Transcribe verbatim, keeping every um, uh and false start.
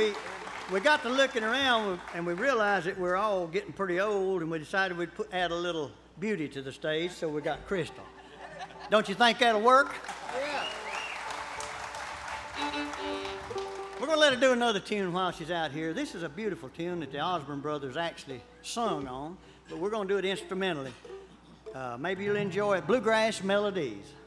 we we got to looking around and we realized that we're all getting pretty old, and we decided we'd put, add a little beauty to the stage, so we got Crystal. Don't you think that'll work? Yeah. We're going to let her do another tune while she's out here. This is a beautiful tune that the Osborne brothers actually sung on, but we're going to do it instrumentally. Uh, maybe you'll enjoy it. Bluegrass Melodies.